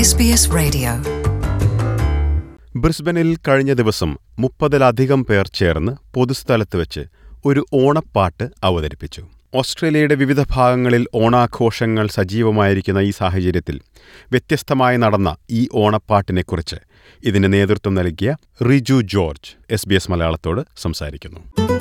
SBS Radio. ബ്രിസ്ബനിൽ കഴിഞ്ഞ ദിവസം 30-ലധികം പേർ ചേർന്ന് പൊതുസ്ഥലത്ത് വെച്ച് ഒരു ഓണപ്പാട്ട് അവതരിപ്പിച്ചു. ഓസ്ട്രേലിയയുടെ വിവിധ ഭാഗങ്ങളിൽ ഓണാഘോഷങ്ങൾ സജീവമായിരിക്കുന്ന ഈ സാഹചര്യത്തിൽ വ്യത്യസ്തമായി നടന്ന ഈ ഓണപ്പാട്ടിനെക്കുറിച്ച് ഇതിന് നേതൃത്വം നൽകിയ റിജു ജോർജ് SBS മലയാളത്തോട് സംസാരിക്കുന്നു.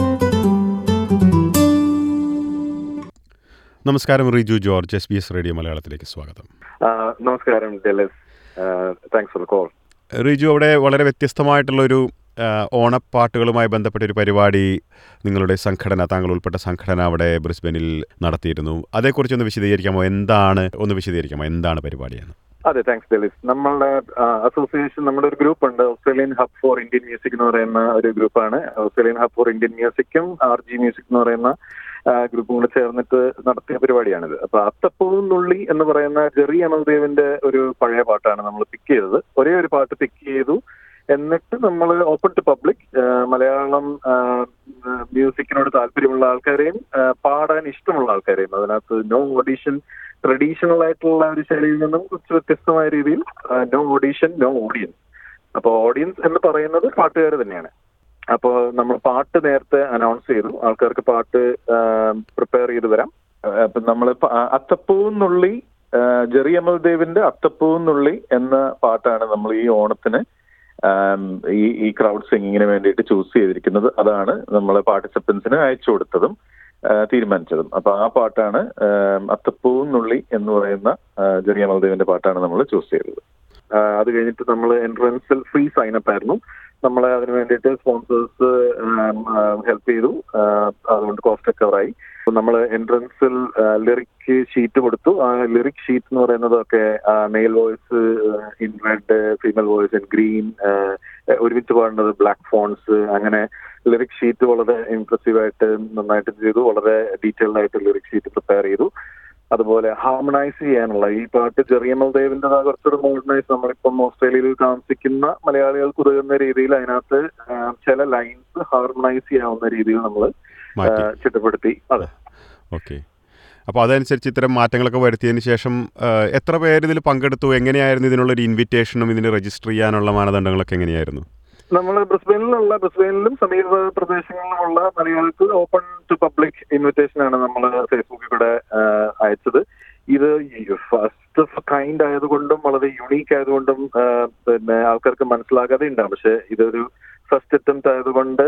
നമസ്കാരം റിജു ജോർജ്, SBS റേഡിയോ മലയാളത്തിലേക്ക് സ്വാഗതം. നമസ്കാരം ഡെലസ്, thanks for the call. Riju, അവിടെ വളരെ വ്യത്യസ്തമായിട്ടുള്ളൊരു ഓണപ്പാട്ടുകളുമായി ബന്ധപ്പെട്ടൊരു പരിപാടി നിങ്ങളുടെ സംഘടന, താങ്കൾ ഉൾപ്പെട്ട സംഘടന അവിടെ ബ്രിസ്ബനിൽ നടത്തിയിരുന്നു. അതേക്കുറിച്ചൊന്ന് വിശദീകരിക്കാമോ? എന്താണ് പരിപാടിയാണ്? അതെ, താങ്ക്സ് ഡെലിസ്. നമ്മളുടെ അസോസിയേഷൻ, നമ്മുടെ ഒരു ഗ്രൂപ്പ് ഉണ്ട്, Australian hub for Indian music എന്ന് പറയുന്ന ഒരു ഗ്രൂപ്പാണ്. ഓസ്ട്രേലിയൻ ഹബ് ഫോർ ഇന്ത്യൻ മ്യൂസിക്കും RG മ്യൂസിക് എന്ന് പറയുന്ന ഗ്രൂപ്പും കൂടെ ചേർന്നിട്ട് നടത്തിയ പരിപാടിയാണിത്. അപ്പൊ അത്തപ്പൂവും നുള്ളി എന്ന് പറയുന്ന ജെറി അമൽദേവിന്റെ ഒരു പഴയ പാട്ടാണ് നമ്മൾ പിക്ക് ചെയ്തത്. ഒരേ ഒരു പാട്ട് പിക്ക് ചെയ്തു. എന്നിട്ട് നമ്മൾ ഓപ്പൺ ടു പബ്ലിക്, മലയാളം മ്യൂസിക്കിനോട് താല്പര്യമുള്ള ആൾക്കാരെയും പാടാൻ ഇഷ്ടമുള്ള ആൾക്കാരെയും, അതിനകത്ത് നോ ഓഡീഷൻ, ട്രഡീഷണൽ ആയിട്ടുള്ള ഒരു ശൈലിയിൽ നിന്നും കുറച്ച് വ്യത്യസ്തമായ രീതിയിൽ നോ ഓഡീഷൻ നോ ഓഡിയൻസ്. അപ്പോൾ ഓഡിയൻസ് എന്ന് പറയുന്നത് പാട്ടുകാർ തന്നെയാണ്. അപ്പോൾ നമ്മൾ പാട്ട് നേരത്തെ അനൗൺസ് ചെയ്തു, ആൾക്കാർക്ക് പാട്ട് പ്രിപ്പയർ ചെയ്ത് വരാം. അപ്പം നമ്മൾ അത്തപ്പൂവും നുള്ളി, ജെറി അമൽദേവിന്റെ അത്തപ്പൂവും നുള്ളി എന്ന പാട്ടാണ് നമ്മൾ ഈ ഓണത്തിന് ഈ ക്രൗഡ് സിംഗിങ്ങിന് വേണ്ടിയിട്ട് ചൂസ് ചെയ്തിരിക്കുന്നത്. അതാണ് നമ്മൾ പാർട്ടിസിപ്പൻസിന് അയച്ചു കൊടുത്തതും തീരുമാനിച്ചതും. അപ്പൊ ആ പാട്ടാണ് അത്തപ്പൂവും നുള്ളി എന്ന് പറയുന്ന ജെറി അമൽദേവിന്റെ പാട്ടാണ് നമ്മൾ ചൂസ് ചെയ്തത്. അത് കഴിഞ്ഞിട്ട് നമ്മൾ എൻട്രൻസിൽ ഫ്രീ സൈനപ്പ് ആയിരുന്നു. നമ്മളെ അതിന് വേണ്ടിയിട്ട് സ്പോൺസേഴ്സ് ഹെൽപ്പ് ചെയ്തു. അതുകൊണ്ട് കോസ്റ്റ് കവറായി. നമ്മൾ എൻട്രൻസിൽ ലിറിക് ഷീറ്റ് കൊടുത്തു. ആ ലിറിക് ഷീറ്റ് എന്ന് പറയുന്നതൊക്കെ male voice in red, female voice in green, ഒരുമിച്ച് പാടുന്നത് ബ്ലാക്ക് ഫോൺസ്, അങ്ങനെ ലിറിക് ഷീറ്റ് വളരെ ഇംപ്രസീവായിട്ട് നന്നായിട്ട് ചെയ്തു. വളരെ ഡീറ്റെയിൽഡ് ആയിട്ട് ലിറിക് ഷീറ്റ് പ്രിപ്പയർ ചെയ്തു. അതുപോലെ ഹാർമണൈസ് ചെയ്യാനുള്ള ഈ പാട്ട് ജെറി അമൽദേവിന്റെ കുറച്ചുകൂടെ മോഡേണൈസ്, നമ്മളിപ്പം ഓസ്ട്രേലിയയിൽ താമസിക്കുന്ന മലയാളികൾക്ക് ഉതകുന്ന രീതിയിൽ അതിനകത്ത് ചില ലൈൻസ് ഹാർമണൈസ് ചെയ്യാവുന്ന രീതിയിൽ നമ്മൾ ചിട്ടപ്പെടുത്തി. അതെ, ഓക്കെ. അപ്പോൾ അതനുസരിച്ച് ഇത്തരം മാറ്റങ്ങളൊക്കെ വരുത്തിയതിന് ശേഷം എത്ര പേര് ഇതിൽ പങ്കെടുത്തു? എങ്ങനെയായിരുന്നു ഇതിനുള്ളൊരു ഇൻവിറ്റേഷനും ഇതിന് രജിസ്റ്റർ ചെയ്യാനുള്ള മാനദണ്ഡങ്ങളൊക്കെ എങ്ങനെയായിരുന്നു? നമ്മൾ ബ്രിസ്ബനിലും സമീപ പ്രദേശങ്ങളിലുമുള്ള മലയാളികൾക്ക് ഓപ്പൺ ടു പബ്ലിക് ഇൻവിറ്റേഷൻ ആണ് നമ്മൾ ഫേസ്ബുക്കിൽ കൂടെ അയച്ചത്. ഇത് ഫസ്റ്റ് ഓഫ് കൈൻഡ് ആയതുകൊണ്ടും വളരെ യുണീക്ക് ആയതുകൊണ്ടും പിന്നെ ആൾക്കാർക്ക് മനസ്സിലാകാതെ ഉണ്ടാവും. പക്ഷെ ഇതൊരു ഫസ്റ്റ് അറ്റംപ്റ്റ് ആയതുകൊണ്ട്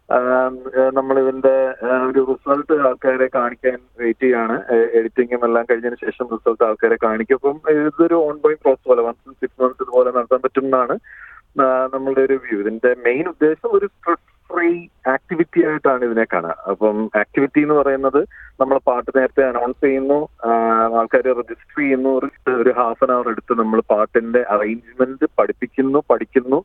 നമ്മൾ ഇതിന്റെ ഒരു റിസൾട്ട് ആൾക്കാരെ കാണിക്കാൻ വെയിറ്റ് ചെയ്യാണ്. എഡിറ്റിംഗും എല്ലാം കഴിഞ്ഞതിന് ശേഷം റിസൾട്ട് ആൾക്കാരെ കാണിക്കും. അപ്പം ഇതൊരു ഓൺഗോയിങ് പ്രോസസ് പോലെ 6 months ഇതുപോലെ നടത്താൻ പറ്റും എന്നാണ് നമ്മളുടെ ഒരു വ്യൂ. ഇതിന്റെ മെയിൻ ഉദ്ദേശം ഒരു സ്ട്രെസ് ഫ്രീ ആക്ടിവിറ്റി ആയിട്ടാണ് ഇതിനെ കാണുക. അപ്പം ആക്ടിവിറ്റി എന്ന് പറയുന്നത് നമ്മൾ പാട്ട് നേരത്തെ അനൗൺസ് ചെയ്യുന്നു, ആൾക്കാർ രജിസ്റ്റർ ചെയ്യുന്നു, ഒരു ഹാഫ് ആൻ അവർ എടുത്ത് നമ്മൾ പാട്ടിന്റെ അറേഞ്ച്മെന്റ് പഠിക്കുന്നു.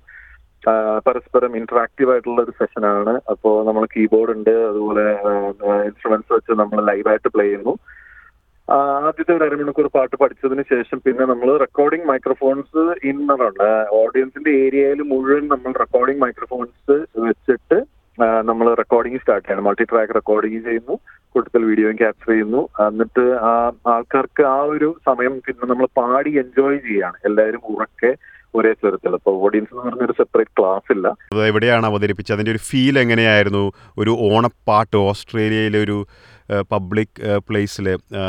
പരസ്പരം ഇന്ററാക്റ്റീവ് ആയിട്ടുള്ള ഒരു സെഷനാണ്. അപ്പോൾ നമ്മൾ കീബോർഡ് ഉണ്ട്, അതുപോലെ ഇൻസ്ട്രുമെന്റ്സ് വെച്ച് നമ്മൾ ലൈവായിട്ട് പ്ലേ ചെയ്യുന്നു. ആദ്യത്തെ ഒരു അരമണിക്കൂർ പാട്ട് പഠിച്ചതിന് ശേഷം പിന്നെ നമ്മൾ റെക്കോർഡിംഗ് മൈക്രോഫോൺസ് ഇന്നുണ്ട് ഓഡിയൻസിന്റെ ഏരിയയിൽ മുഴുവൻ നമ്മൾ റെക്കോർഡിംഗ് മൈക്രോഫോൺസ് വെച്ചിട്ട് നമ്മൾ റെക്കോർഡിംഗ് സ്റ്റാർട്ട് ചെയ്യണം. മൾട്ടി ട്രാക്ക് റെക്കോർഡിംഗ് ചെയ്യുന്നു, കൂടുതൽ വീഡിയോയും ക്യാപ്ചർ ചെയ്യുന്നു. എന്നിട്ട് ആ ആൾക്കാർക്ക് ആ ഒരു സമയം പിന്നെ നമ്മൾ പാടി എൻജോയ് ചെയ്യാണ്, എല്ലാവരും ഉറക്കെ ഒരേ സ്വരത്തിൽ. അപ്പോൾ ഓഡിയൻസ് എന്ന് പറഞ്ഞൊരു സെപ്പറേറ്റ് ക്ലാസ് ഇല്ല. അത് എവിടെയാണ് അവതരിപ്പിച്ചത്? അതിൻ്റെ ഒരു ഫീൽ എങ്ങനെയായിരുന്നു? ഒരു ഓണപ്പാട്ട് ഓസ്ട്രേലിയയിലെ ഒരു പബ്ലിക് പ്ലേസിൽ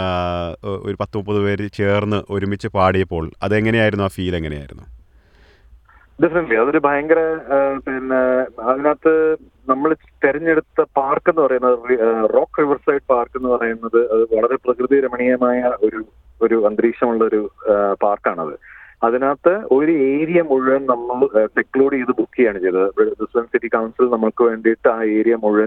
ഒരു 10-30 പേര് ചേർന്ന് ഒരുമിച്ച് പാടിയപ്പോൾ അതെങ്ങനെയായിരുന്നു? ആ ഫീൽ എങ്ങനെയായിരുന്നു? ഡെഫിനറ്റ്ലി അതൊരു ഭയങ്കര പിന്നെ അതിനകത്ത് നമ്മൾ തെരഞ്ഞെടുത്ത പാർക്ക് എന്ന് പറയുന്നത് റോക്ക് റിവർ സൈഡ് പാർക്ക് എന്ന് പറയുന്നത് അത് വളരെ പ്രകൃതി രമണീയമായ ഒരു അന്തരീക്ഷമുള്ള ഒരു പാർക്കാണത്. അതിനകത്ത് ഒരു ഏരിയ മുഴുവൻ നമ്മൾ സെക്ലൂഡ് ചെയ്ത് ബുക്ക് ചെയ്യാണ് ചെയ്തത്. ബ്രിസ്ബൻ സിറ്റി കൗൺസിൽ നമുക്ക് വേണ്ടിയിട്ട് ആ ഏരിയ മുഴുവൻ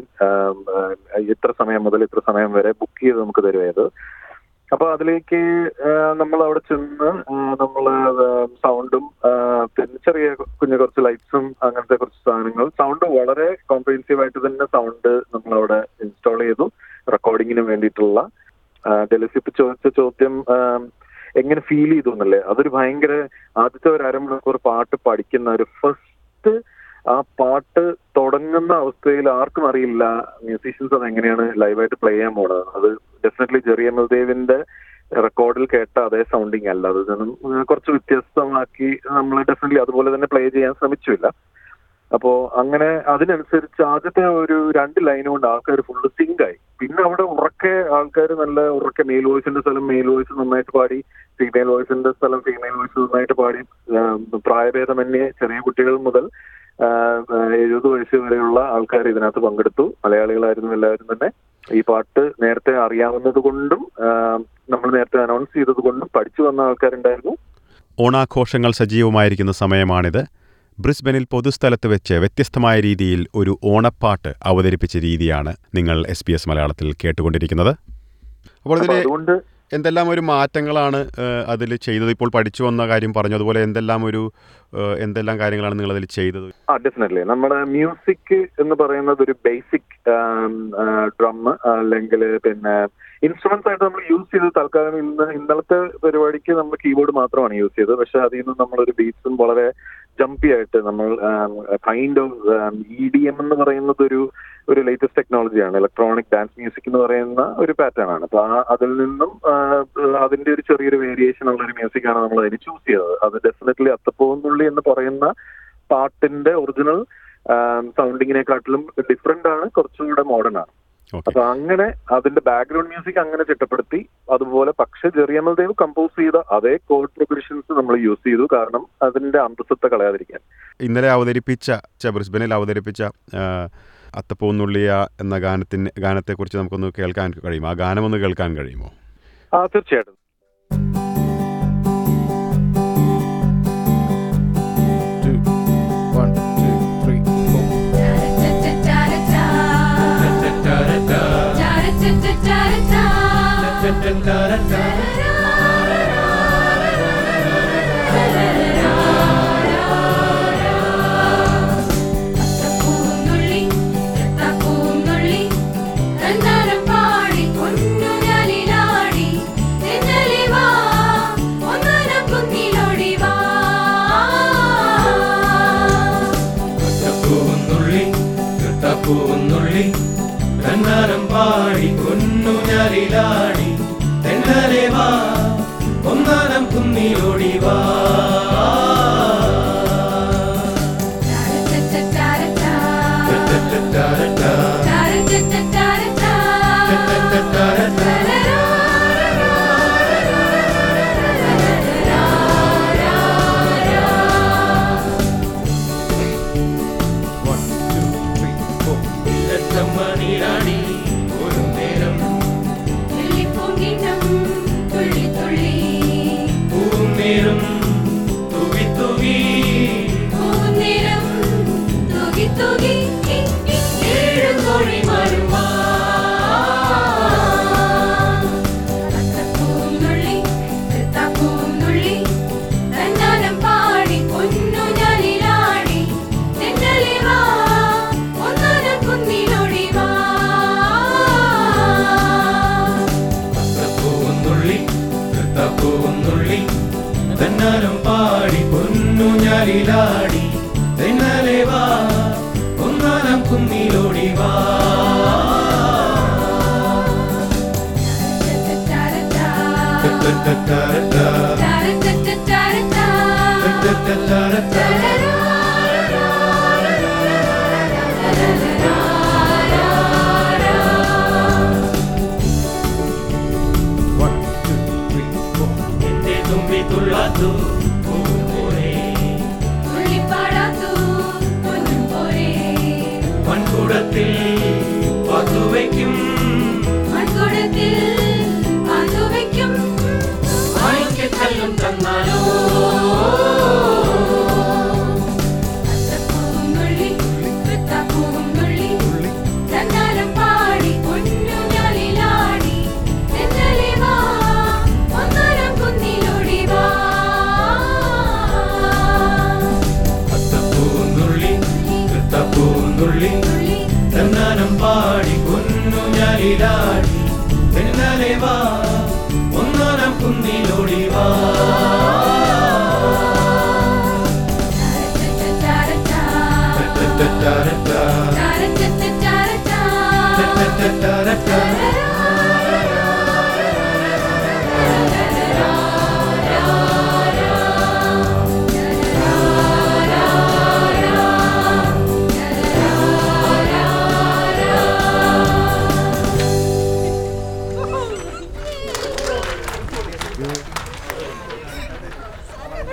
ഇത്ര സമയം മുതൽ ഇത്ര സമയം വരെ ബുക്ക് ചെയ്ത് നമുക്ക് തരുമായത്. അപ്പൊ അതിലേക്ക് നമ്മൾ അവിടെ ചെന്ന് നമ്മൾ സൗണ്ടും പിന്നെ ചെറിയ കുറച്ച് ലൈറ്റ്സും അങ്ങനത്തെ കുറച്ച് സാധനങ്ങൾ, സൗണ്ട് വളരെ കോംപ്രിഹെൻസീവ് ആയിട്ട് തന്നെ സൗണ്ട് നമ്മളവിടെ ഇൻസ്റ്റാൾ ചെയ്തു റെക്കോർഡിങ്ങിന് വേണ്ടിയിട്ടുള്ള. ഡെലിസിപ്പ് ചോദിച്ച ചോദ്യം എങ്ങനെ ഫീൽ ചെയ്തു എന്നല്ലേ, അതൊരു ഭയങ്കര ആദ്യത്തെ ഒരു അരമണിക്കൂർ പാട്ട് പഠിക്കുന്ന ഒരു ഫസ്റ്റ് ആ പാട്ട് തുടങ്ങുന്ന അവസ്ഥയിൽ ആർക്കും അറിയില്ല മ്യൂസീഷ്യൻസ് അത് എങ്ങനെയാണ് ലൈവായിട്ട് പ്ലേ ചെയ്യാൻ പോണത്. അത് ഡെഫിനറ്റ്ലി ജെറി അമൽദേവിന്റെ റെക്കോർഡിൽ കേട്ട അതേ സൗണ്ടിങ് അല്ല, അതിൽ നിന്നും കുറച്ച് വ്യത്യസ്തമാക്കി നമ്മൾ ഡെഫിനറ്റ്ലി അതുപോലെ തന്നെ പ്ലേ ചെയ്യാൻ ശ്രമിച്ചില്ല. അപ്പോ അങ്ങനെ അതിനനുസരിച്ച് ആദ്യത്തെ ഒരു 2 ലൈൻ കൊണ്ട് ആൾക്കാർ ഫുള്ള് സിങ്കായി. പിന്നെ അവിടെ ഉറക്കെ ആൾക്കാർ നല്ല ഉറക്കെ മെയിൽ വോയിസിന്റെ സ്ഥലം മെയിൽ വോയിസ് നന്നായിട്ട് പാടി, ഫീമെയിൽ വോയിസിന്റെ സ്ഥലം ഫീമെയിൽ വോയിസ് നന്നായിട്ട് പാടി. പ്രായഭേദമന്യേ ചെറിയ കുട്ടികൾ മുതൽ 70 വയസ്സ് വരെയുള്ള ആൾക്കാർ ഇതിനകത്ത് പങ്കെടുത്തു. മലയാളികളായിരുന്നു എല്ലാവരും തന്നെ. ഈ പാട്ട് നേരത്തെ അറിയാവുന്നത് കൊണ്ടും നമ്മൾ നേരത്തെ അനൗൺസ് ചെയ്തത് കൊണ്ടും പഠിച്ചു വന്ന ആൾക്കാരുണ്ടായിരുന്നു. ഓണാഘോഷങ്ങൾ സജീവമായിരിക്കുന്ന സമയമാണിത്. ബ്രിസ്ബനിൽ പൊതുസ്ഥലത്ത് വെച്ച് വ്യത്യസ്തമായ രീതിയിൽ ഒരു ഓണപ്പാട്ട് അവതരിപ്പിച്ച രീതിയാണ് നിങ്ങൾ SBS മലയാളത്തിൽ കേട്ടുകൊണ്ടിരിക്കുന്നത്. അപ്പോൾ അതുകൊണ്ട് എന്തെല്ലാം ഒരു മാറ്റങ്ങളാണ് അതിൽ ചെയ്തത്? ഇപ്പോൾ പഠിച്ചു വന്ന കാര്യം പറഞ്ഞു, അതുപോലെ എന്തെല്ലാം കാര്യങ്ങളാണ് നിങ്ങൾ അതിൽ ചെയ്തത്? ഡെഫിനറ്റ്ലി നമ്മുടെ മ്യൂസിക് എന്ന് പറയുന്നത് ഒരു ബേസിക് ഡ്രം അല്ലെങ്കിൽ പിന്നെ ഇൻസ്ട്രുമെന്റ്സ് ആയിട്ട് നമ്മൾ യൂസ് ചെയ്തത് തൽക്കാലം ഇന്നലത്തെ പരിപാടിക്ക് നമ്മൾ കീബോർഡ് മാത്രമാണ് യൂസ് ചെയ്തത്. പക്ഷെ അതിൽ നിന്ന് നമ്മളൊരു ബീറ്റ്സും വളരെ ജമ്പി ആയിട്ട് നമ്മൾ കൈൻഡ് ഓഫ് EDM എന്ന് പറയുന്നത് ഒരു ലേറ്റസ്റ്റ് ടെക്നോളജിയാണ്. ഇലക്ട്രോണിക് ഡാൻസ് മ്യൂസിക് എന്ന് പറയുന്ന ഒരു പാറ്റേൺ ആണ്. അപ്പൊ അതിൽ നിന്നും അതിന്റെ ഒരു ചെറിയൊരു വേരിയേഷൻ ഉള്ള ഒരു മ്യൂസിക്കാണ് നമ്മൾ അതിന് ചൂസ് ചെയ്തത്. അത് ഡെഫിനറ്റ്ലി അത്തപ്പൂന്നുള്ളി എന്ന് പറയുന്ന പാട്ടിന്റെ ഒറിജിനൽ സൗണ്ടിങ്ങിനെക്കാട്ടിലും ഡിഫറെന്റ് ആണ്, കുറച്ചുകൂടെ മോഡേൺ ആണ്. അപ്പൊ അങ്ങനെ അതിന്റെ ബാക്ക്ഗ്രൗണ്ട് മ്യൂസിക് അങ്ങനെ ചിട്ടപ്പെടുത്തി. അതുപോലെ പക്ഷെ ജെറി അമൽ ദേവ് കമ്പോസ് ചെയ്ത അതേ കോഡ് പ്രോഗ്രഷൻസ് നമ്മൾ യൂസ് ചെയ്തു, കാരണം അതിന്റെ അന്തസ്സത്തെ കളയാതിരിക്കാൻ. ഇന്നലെ ബ്രിസ്ബനിൽ അവതരിപ്പിച്ച അത്തപ്പൂന്നുള്ളിയ എന്ന ഗാനത്തെക്കുറിച്ച് നമുക്കൊന്ന് കേൾക്കാൻ കഴിയുമോ? ആ ഗാനമൊന്ന് കേൾക്കാൻ കഴിയുമോ? തീർച്ചയായിട്ടും. തന്നാലോ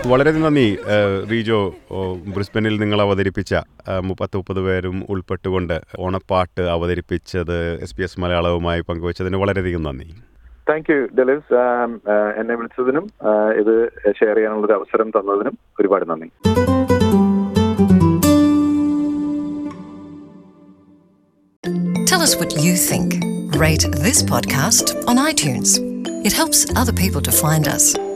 വളരെയധികം നന്ദി റീജോ. ബ്രിസ്ബനിൽ നിങ്ങൾ അവതരിപ്പിച്ച 30 പേരും ഉൾപ്പെട്ടുകൊണ്ട് ഓണപ്പാട്ട് അവതരിപ്പിച്ചത് SBS മലയാളവുമായി പങ്കുവച്ചതിന് വളരെയധികം നന്ദി. Thank you Delis. എന്നെ വിളിച്ചതിനും ഇത് ഷെയർ ചെയ്യാനുള്ളൊരു അവസരം തന്നതിനും ഒരുപാട് നന്ദി. Tell us what you think. Rate this podcast on iTunes. It helps other people to find us.